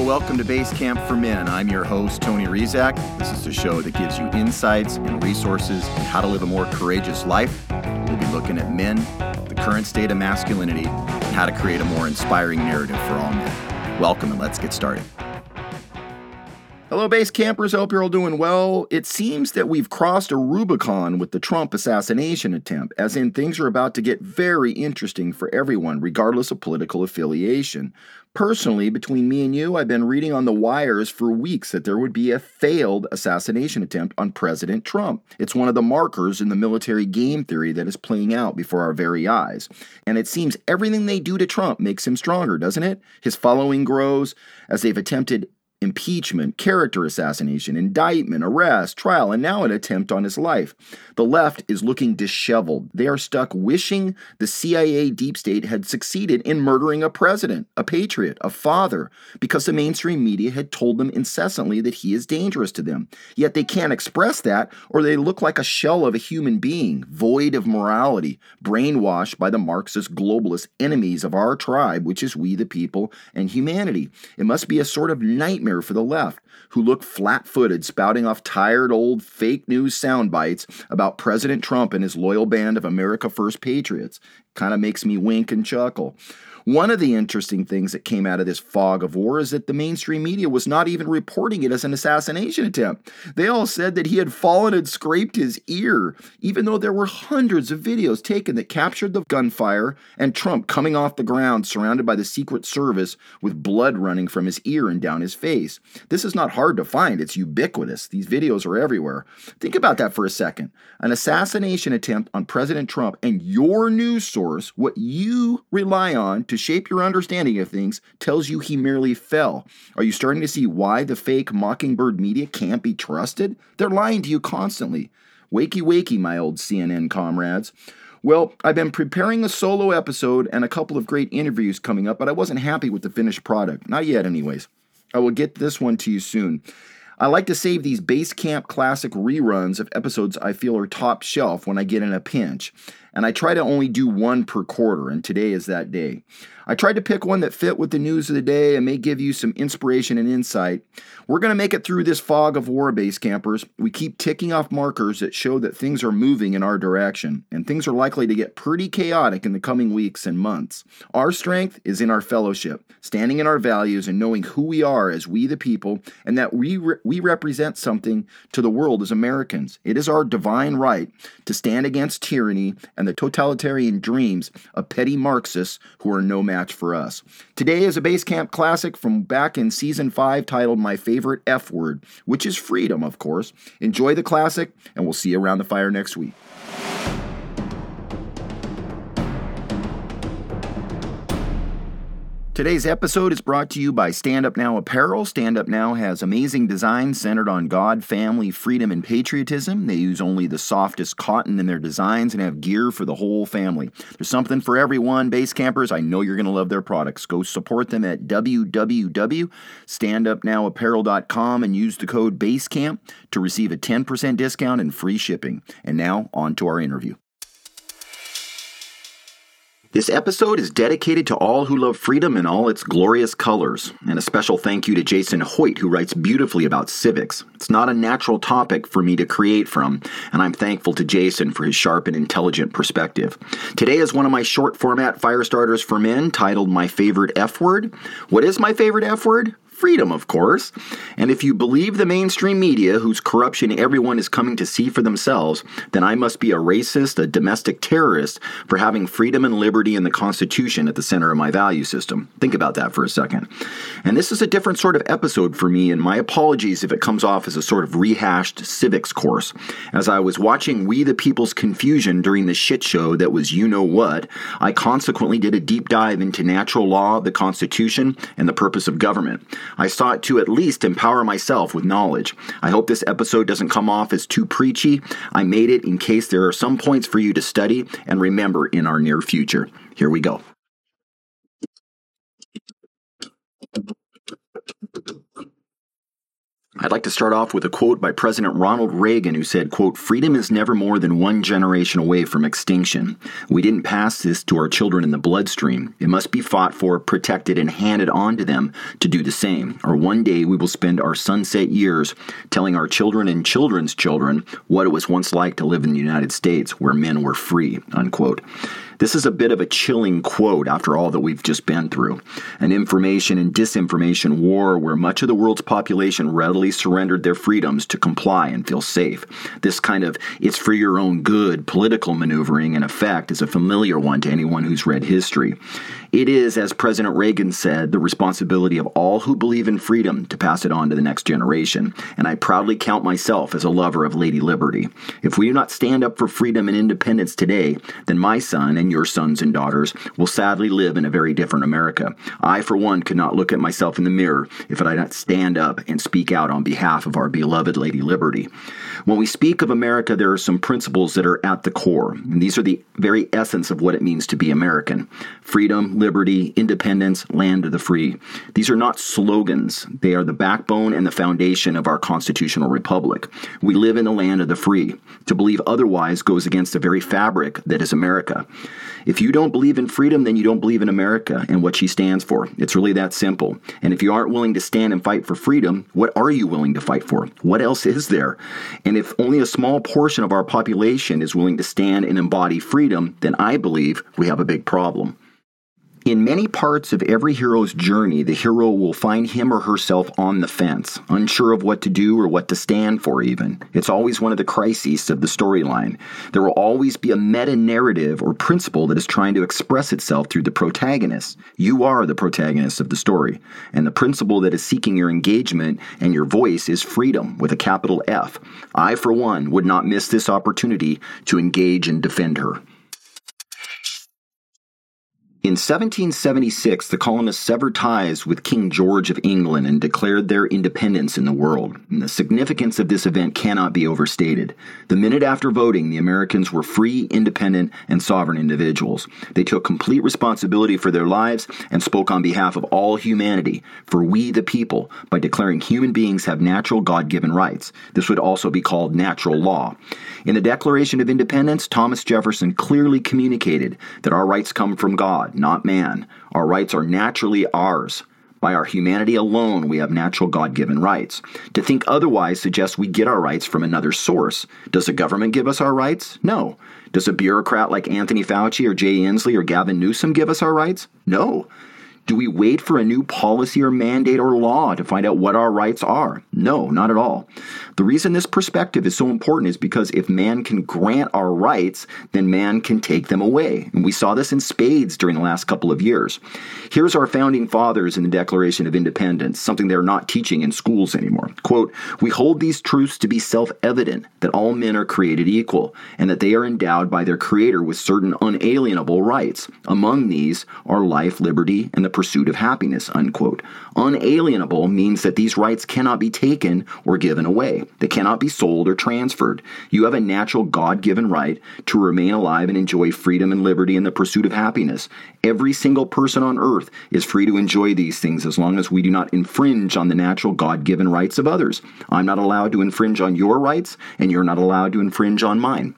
welcome to Base Camp for Men. I'm your host, Tony Rizak. This is the show that gives you insights and resources on how to live a more courageous life. We'll be looking at men, the current state of masculinity, and how to create a more inspiring narrative for all men. Welcome, and let's get started. Hello, base campers. I hope you're all doing well. It seems that we've crossed a Rubicon with the Trump assassination attempt, as in things are about to get very interesting for everyone, regardless of political affiliation. Personally, between me and you, I've been reading on the wires for weeks that there would be a failed assassination attempt on President Trump. It's one of the markers in the military game theory that is playing out before our very eyes. And it seems everything they do to Trump makes him stronger, doesn't it? His following grows as they've attempted impeachment, character assassination, indictment, arrest, trial, and now an attempt on his life. The left is looking disheveled. They are stuck wishing the CIA deep state had succeeded in murdering a president, a patriot, a father, because the mainstream media had told them incessantly that he is dangerous to them. Yet they can't express that, or they look like a shell of a human being, void of morality, brainwashed by the Marxist globalist enemies of our tribe, which is we the people and humanity. It must be a sort of nightmare for the left, who look flat-footed, spouting off tired old fake news sound bites about President Trump and his loyal band of America First patriots. Kind of makes me wink and chuckle. One of the interesting things that came out of this fog of war is that the mainstream media was not even reporting it as an assassination attempt. They all said that he had fallen and scraped his ear, even though there were hundreds of videos taken that captured the gunfire and Trump coming off the ground surrounded by the Secret Service with blood running from his ear and down his face. This is not hard to find. It's ubiquitous. These videos are everywhere. Think about that for a second. An assassination attempt on President Trump, and your news source, what you rely on to shape your understanding of things, tells you he merely fell. Are you starting to see why the fake Mockingbird media can't be trusted? They're lying to you constantly. Wakey, wakey, my old CNN comrades. Well, I've been preparing a solo episode and a couple of great interviews coming up, but I wasn't happy with the finished product. Not yet, anyways. I will get this one to you soon. I like to save these Base Camp classic reruns of episodes I feel are top shelf when I get in a pinch. And I try to only do one per quarter, and today is that day. I tried to pick one that fit with the news of the day and may give you some inspiration and insight. We're going to make it through this fog of war, base campers. We keep ticking off markers that show that things are moving in our direction, and things are likely to get pretty chaotic in the coming weeks and months. Our strength is in our fellowship, standing in our values and knowing who we are as we the people, and that we represent something to the world as Americans. It is our divine right to stand against tyranny and the totalitarian dreams of petty Marxists who are no match for us. Today is a Base Camp classic from back in Season 5 titled My Favorite F Word, which is freedom, of course. Enjoy the classic, and we'll see you around the fire next week. Today's episode is brought to you by Stand Up Now Apparel. Stand Up Now has amazing designs centered on God, family, freedom, and patriotism. They use only the softest cotton in their designs and have gear for the whole family. There's something for everyone, base campers. I know you're going to love their products. Go support them at www.standupnowapparel.com and use the code BASECAMP to receive a 10% discount and free shipping. And now, on to our interview. This episode is dedicated to all who love freedom in all its glorious colors, and a special thank you to Jason Hoyt, who writes beautifully about civics. It's not a natural topic for me to create from, and I'm thankful to Jason for his sharp and intelligent perspective. Today is one of my short format fire starters for men titled My Favorite F Word. What is my favorite F word? Freedom, of course. And if you believe the mainstream media, whose corruption everyone is coming to see for themselves, then I must be a racist, a domestic terrorist for having freedom and liberty and the Constitution at the center of my value system. Think about that for a second. And this is a different sort of episode for me, and my apologies if it comes off as a sort of rehashed civics course. As I was watching We the People's confusion during the shit show that was you know what, I consequently did a deep dive into natural law, the Constitution, and the purpose of government. I sought to at least empower myself with knowledge. I hope this episode doesn't come off as too preachy. I made it in case there are some points for you to study and remember in our near future. Here we go. I'd like to start off with a quote by President Ronald Reagan, who said, quote, "Freedom is never more than one generation away from extinction. We didn't pass this to our children in the bloodstream. It must be fought for, protected, and handed on to them to do the same. Or one day we will spend our sunset years telling our children and children's children what it was once like to live in the United States where men were free," unquote. This is a bit of a chilling quote after all that we've just been through. An information and disinformation war where much of the world's population readily surrendered their freedoms to comply and feel safe. This kind of "it's for your own good" political maneuvering, in effect, is a familiar one to anyone who's read history. It is, as President Reagan said, the responsibility of all who believe in freedom to pass it on to the next generation, and I proudly count myself as a lover of Lady Liberty. If we do not stand up for freedom and independence today, then my son and your sons and daughters will sadly live in a very different America. I, for one, could not look at myself in the mirror if I did not stand up and speak out on behalf of our beloved Lady Liberty. When we speak of America, there are some principles that are at the core, and these are the very essence of what it means to be American. Freedom, liberty, independence, land of the free. These are not slogans. They are the backbone and the foundation of our constitutional republic. We live in the land of the free. To believe otherwise goes against the very fabric that is America. If you don't believe in freedom, then you don't believe in America and what she stands for. It's really that simple. And if you aren't willing to stand and fight for freedom, what are you willing to fight for? What else is there? And if only a small portion of our population is willing to stand and embody freedom, then I believe we have a big problem. In many parts of every hero's journey, the hero will find him or herself on the fence, unsure of what to do or what to stand for even. It's always one of the crises of the storyline. There will always be a meta-narrative or principle that is trying to express itself through the protagonist. You are the protagonist of the story, and the principle that is seeking your engagement and your voice is freedom with a capital F. I, for one, would not miss this opportunity to engage and defend her. In 1776, the colonists severed ties with King George of England and declared their independence in the world. And the significance of this event cannot be overstated. The minute after voting, the Americans were free, independent, and sovereign individuals. They took complete responsibility for their lives and spoke on behalf of all humanity, for we the people, by declaring human beings have natural God-given rights. This would also be called natural law. In the Declaration of Independence, Thomas Jefferson clearly communicated that our rights come from God, not man. Our rights are naturally ours. By our humanity alone, we have natural God-given rights. To think otherwise suggests we get our rights from another source. Does the government give us our rights? No. Does a bureaucrat like Anthony Fauci or Jay Inslee or Gavin Newsom give us our rights? No. Do we wait for a new policy or mandate or law to find out what our rights are? No, not at all. The reason this perspective is so important is because if man can grant our rights, then man can take them away. And we saw this in spades during the last couple of years. Here's our founding fathers in the Declaration of Independence, something they're not teaching in schools anymore. Quote, "We hold these truths to be self-evident, that all men are created equal, and that they are endowed by their Creator with certain unalienable rights. Among these are life, liberty, and the pursuit of happiness," unquote. Unalienable means that these rights cannot be taken or given away. They cannot be sold or transferred. You have a natural God-given right to remain alive and enjoy freedom and liberty and the pursuit of happiness. Every single person on earth is free to enjoy these things as long as we do not infringe on the natural God-given rights of others. I'm not allowed to infringe on your rights, and you're not allowed to infringe on mine.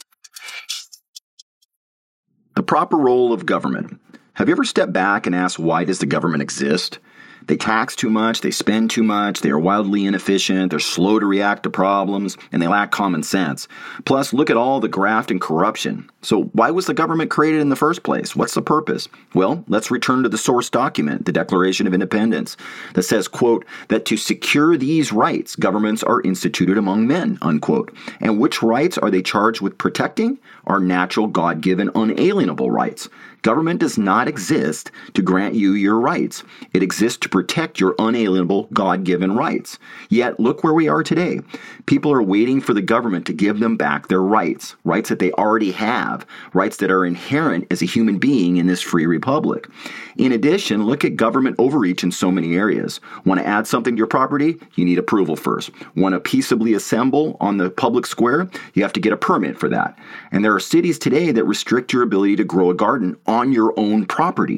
The proper role of government. Have you ever stepped back and asked, why does the government exist? They tax too much, they spend too much, they are wildly inefficient, they're slow to react to problems, and they lack common sense. Plus, look at all the graft and corruption. So why was the government created in the first place? What's the purpose? Well, let's return to the source document, the Declaration of Independence, that says, quote, that to secure these rights, governments are instituted among men, unquote. And which rights are they charged with protecting? Our natural God-given unalienable rights. Government does not exist to grant you your rights. It exists to protect your unalienable God-given rights. Yet, look where we are today. People are waiting for the government to give them back their rights, rights that they already have, rights that are inherent as a human being in this free republic. In addition, look at government overreach in so many areas. Want to add something to your property? You need approval first. Want to peaceably assemble on the public square? You have to get a permit for that. And there are cities today that restrict your ability to grow a garden on your own property.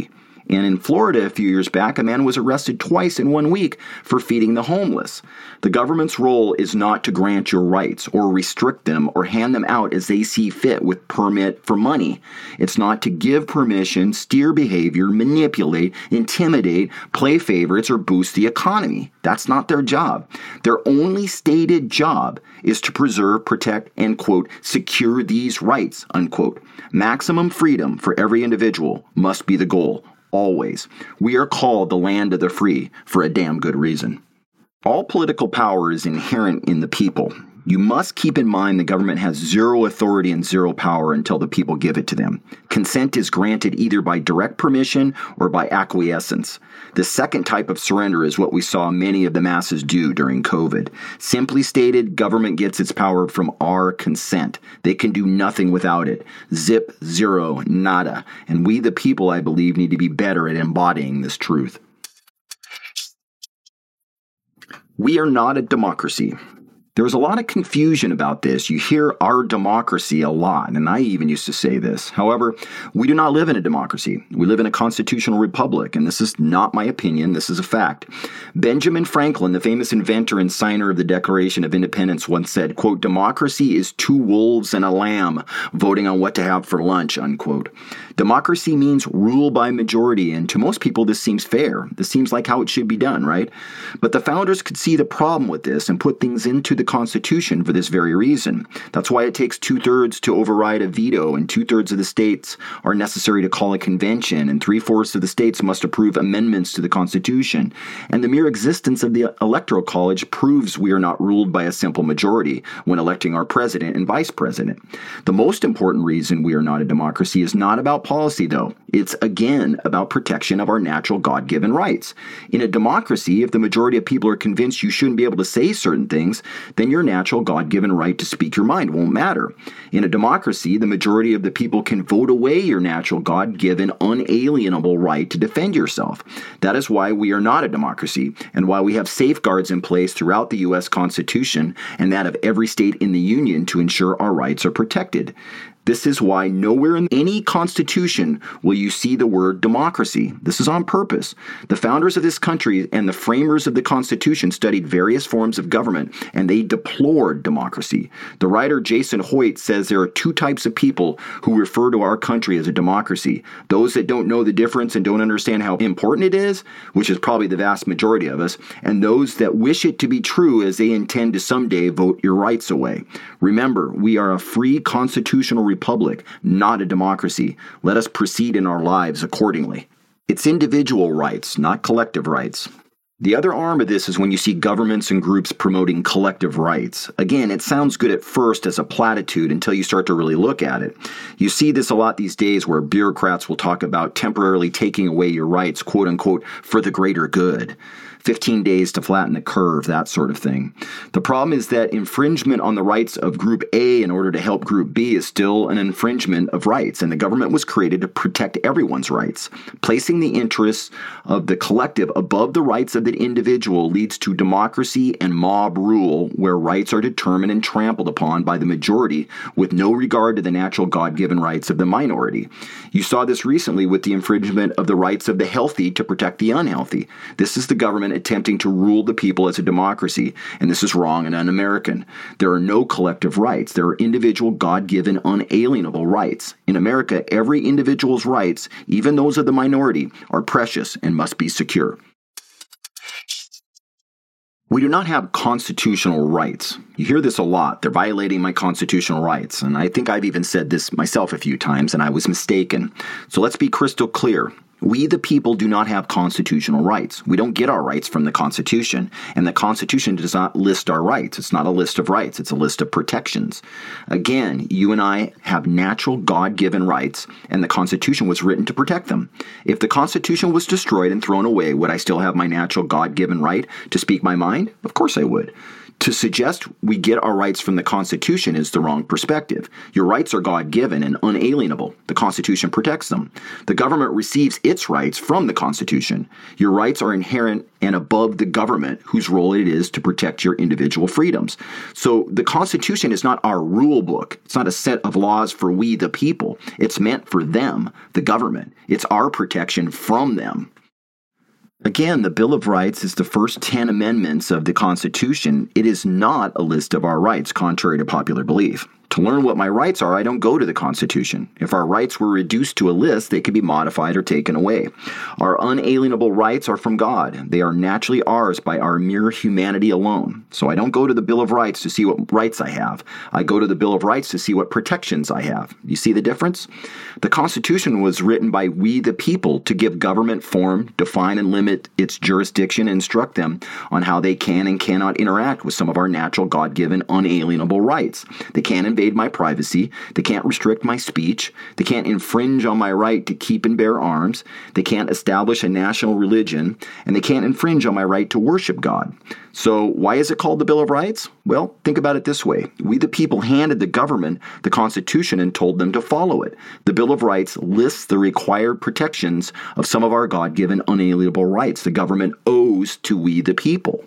And in Florida a few years back, a man was arrested twice in 1 week for feeding the homeless. The government's role is not to grant your rights or restrict them or hand them out as they see fit with permit for money. It's not to give permission, steer behavior, manipulate, intimidate, play favorites, or boost the economy. That's not their job. Their only stated job is to preserve, protect, and, quote, secure these rights, unquote. Maximum freedom for every individual must be the goal, always. We are called the land of the free for a damn good reason. All political power is inherent in the people. You must keep in mind the government has zero authority and zero power until the people give it to them. Consent is granted either by direct permission or by acquiescence. The second type of surrender is what we saw many of the masses do during COVID. Simply stated, government gets its power from our consent. They can do nothing without it. Zip, zero, nada. And we, the people, I believe, need to be better at embodying this truth. We are not a democracy. There's a lot of confusion about this. You hear our democracy a lot, and I even used to say this. However, we do not live in a democracy. We live in a constitutional republic, and this is not my opinion. This is a fact. Benjamin Franklin, the famous inventor and signer of the Declaration of Independence, once said, quote, democracy is 2 wolves and a lamb voting on what to have for lunch, unquote. Democracy means rule by majority, and to most people this seems fair. This seems like how it should be done, right? But the founders could see the problem with this and put things into the Constitution for this very reason. That's why it takes 2/3 to override a veto, and 2/3 of the states are necessary to call a convention, and 3/4 of the states must approve amendments to the Constitution. And the mere existence of the Electoral College proves we are not ruled by a simple majority when electing our president and vice president. The most important reason we are not a democracy is not about policy, though. It's, again, about protection of our natural God-given rights. In a democracy, if the majority of people are convinced you shouldn't be able to say certain things, then your natural God-given right to speak your mind won't matter. In a democracy, the majority of the people can vote away your natural God-given, unalienable right to defend yourself. That is why we are not a democracy, and why we have safeguards in place throughout the U.S. Constitution and that of every state in the Union to ensure our rights are protected. This is why nowhere in any constitution will you see the word democracy. This is on purpose. The founders of this country and the framers of the Constitution studied various forms of government, and they deplored democracy. The writer Jason Hoyt says there are 2 types of people who refer to our country as a democracy. Those that don't know the difference and don't understand how important it is, which is probably the vast majority of us, and those that wish it to be true as they intend to someday vote your rights away. Remember, we are a free constitutional republic, not a democracy. Let us proceed in our lives accordingly. It's individual rights, not collective rights. The other arm of this is when you see governments and groups promoting collective rights. Again, it sounds good at first as a platitude until you start to really look at it. You see this a lot these days where bureaucrats will talk about temporarily taking away your rights, quote unquote, for the greater good. 15 days to flatten the curve, that sort of thing. The problem is that infringement on the rights of Group A in order to help Group B is still an infringement of rights, and the government was created to protect everyone's rights. Placing the interests of the collective above the rights of the individual leads to democracy and mob rule, where rights are determined and trampled upon by the majority with no regard to the natural God-given rights of the minority. You saw this recently with the infringement of the rights of the healthy to protect the unhealthy. This is the government attempting to rule the people as a democracy, and this is wrong and un-American. There are no collective rights. There are individual God-given unalienable rights. In America, every individual's rights, even those of the minority, are precious and must be secure. We do not have constitutional rights. You hear this a lot. They're violating my constitutional rights. And I think I've even said this myself a few times, and I was mistaken. So let's be crystal clear. We, the people, do not have constitutional rights. We don't get our rights from the Constitution, and the Constitution does not list our rights. It's not a list of rights. It's a list of protections. Again, you and I have natural God-given rights, and the Constitution was written to protect them. If the Constitution was destroyed and thrown away, would I still have my natural God-given right to speak my mind? Of course I would. To suggest we get our rights from the Constitution is the wrong perspective. Your rights are God-given and unalienable. The Constitution protects them. The government receives its rights from the Constitution. Your rights are inherent and above the government, whose role it is to protect your individual freedoms. So the Constitution is not our rule book. It's not a set of laws for we the people. It's meant for them, the government. It's our protection from them. Again, the Bill of Rights is the first 10 amendments of the Constitution. It is not a list of our rights, contrary to popular belief. To learn what my rights are, I don't go to the Constitution. If our rights were reduced to a list, they could be modified or taken away. Our unalienable rights are from God. They are naturally ours by our mere humanity alone. So I don't go to the Bill of Rights to see what rights I have. I go to the Bill of Rights to see what protections I have. You see the difference? The Constitution was written by we the people to give government form, define and limit its jurisdiction, and instruct them on how they can and cannot interact with some of our natural God-given unalienable rights. They can't invade my privacy. They can't restrict my speech. They can't infringe on my right to keep and bear arms. They can't establish a national religion. And they can't infringe on my right to worship God. So why is it called the Bill of Rights? Well, think about it this way. We the people handed the government the Constitution and told them to follow it. The Bill of Rights lists the required protections of some of our God-given unalienable rights the government owes to we the people.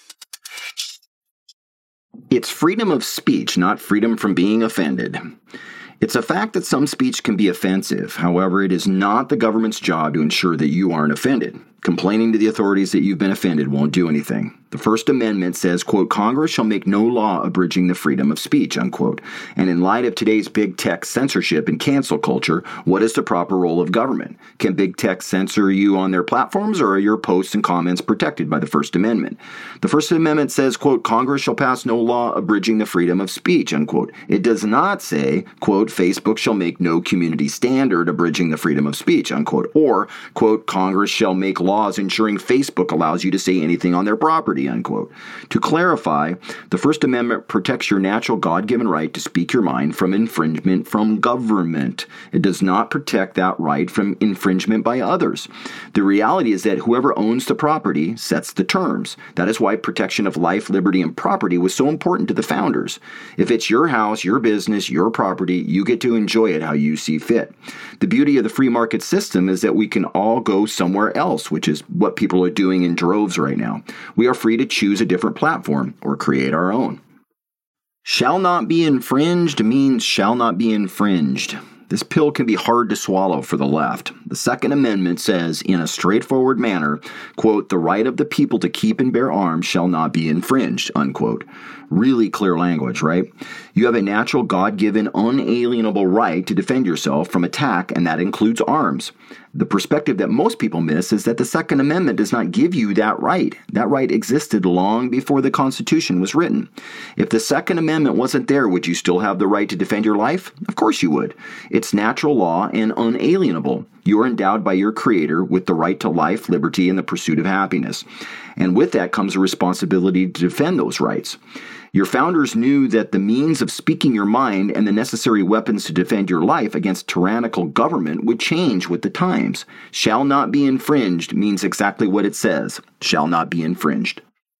It's freedom of speech, not freedom from being offended. It's a fact that some speech can be offensive. However, it is not the government's job to ensure that you aren't offended. Complaining to the authorities that you've been offended won't do anything. The First Amendment says, quote, Congress shall make no law abridging the freedom of speech, unquote. And in light of today's big tech censorship and cancel culture, what is the proper role of government? Can big tech censor you on their platforms, or are your posts and comments protected by the First Amendment? The First Amendment says, quote, Congress shall pass no law abridging the freedom of speech, unquote. It does not say, quote, Facebook shall make no community standard abridging the freedom of speech, unquote. Or, quote, Congress shall make laws ensuring Facebook allows you to say anything on their property, unquote. To clarify, the First Amendment protects your natural God-given right to speak your mind from infringement from government. It does not protect that right from infringement by others. The reality is that whoever owns the property sets the terms. That is why protection of life, liberty, and property was so important to the founders. If it's your house, your business, your property, you get to enjoy it how you see fit. The beauty of the free market system is that we can all go somewhere else, which is what people are doing in droves right now. We are free to choose a different platform or create our own. Shall not be infringed means shall not be infringed. This pill can be hard to swallow for the left. The Second Amendment says, in a straightforward manner, quote, the right of the people to keep and bear arms shall not be infringed, unquote. Really clear language, right? You have a natural God-given, unalienable right to defend yourself from attack, and that includes arms. The perspective that most people miss is that the Second Amendment does not give you that right. That right existed long before the Constitution was written. If the Second Amendment wasn't there, would you still have the right to defend your life? Of course you would. It's natural law and unalienable. You are endowed by your Creator with the right to life, liberty, and the pursuit of happiness. And with that comes a responsibility to defend those rights. Your founders knew that the means of speaking your mind and the necessary weapons to defend your life against tyrannical government would change with the times. Shall not be infringed means exactly what it says. Shall not be infringed.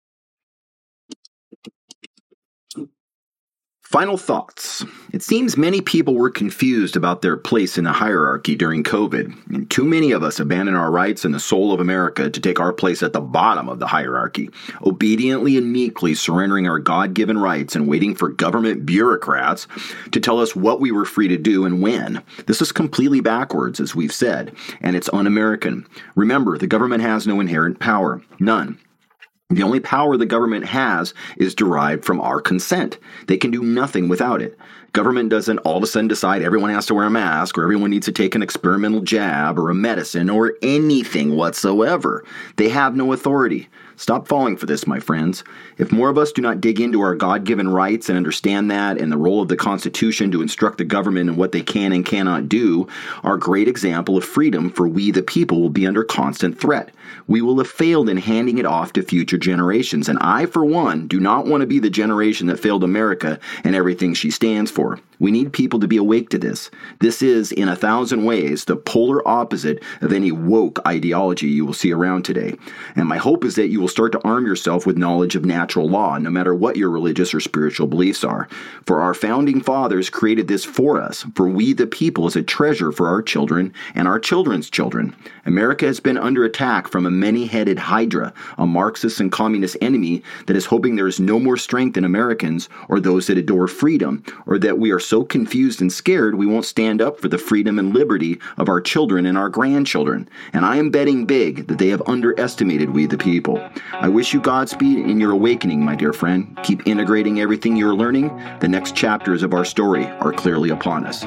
Final thoughts. It seems many people were confused about their place in the hierarchy during COVID, and too many of us abandoned our rights and the soul of America to take our place at the bottom of the hierarchy, obediently and meekly surrendering our God-given rights and waiting for government bureaucrats to tell us what we were free to do and when. This is completely backwards, as we've said, and it's un-American. Remember, the government has no inherent power. None. The only power the government has is derived from our consent. They can do nothing without it. Government doesn't all of a sudden decide everyone has to wear a mask or everyone needs to take an experimental jab or a medicine or anything whatsoever. They have no authority. Stop falling for this, my friends. If more of us do not dig into our God-given rights and understand that and the role of the Constitution to instruct the government in what they can and cannot do, our great example of freedom for we the people will be under constant threat. We will have failed in handing it off to future generations, and I, for one, do not want to be the generation that failed America and everything she stands for. We need people to be awake to this. This is, in 1,000 ways, the polar opposite of any woke ideology you will see around today. And my hope is that you will start to arm yourself with knowledge of natural law, no matter what your religious or spiritual beliefs are. For our founding fathers created this for us, for we the people as a treasure for our children and our children's children. America has been under attack from a many-headed hydra, a Marxist and communist enemy that is hoping there is no more strength in Americans or those that adore freedom, or that we are so confused and scared we won't stand up for the freedom and liberty of our children and our grandchildren. And I am betting big that they have underestimated we the people. I wish you Godspeed in your awakening, my dear friend. Keep integrating everything you're learning. The next chapters of our story are clearly upon us.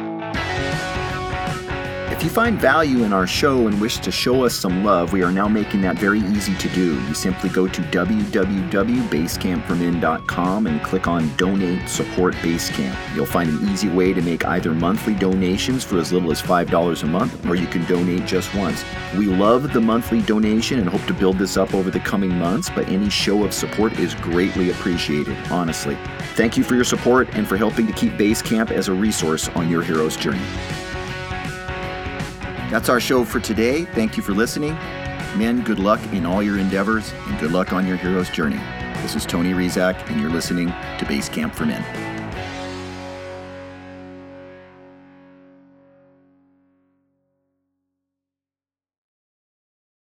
If you find value in our show and wish to show us some love, we are now making that very easy to do. You simply go to www.basecampformen.com and click on Donate Support Basecamp. You'll find an easy way to make either monthly donations for as little as $5 a month, or you can donate just once. We love the monthly donation and hope to build this up over the coming months, but any show of support is greatly appreciated, honestly. Thank you for your support and for helping to keep Basecamp as a resource on your hero's journey. That's our show for today. Thank you for listening. Men, good luck in all your endeavors and good luck on your hero's journey. This is Tony Rizak, and you're listening to Basecamp for Men.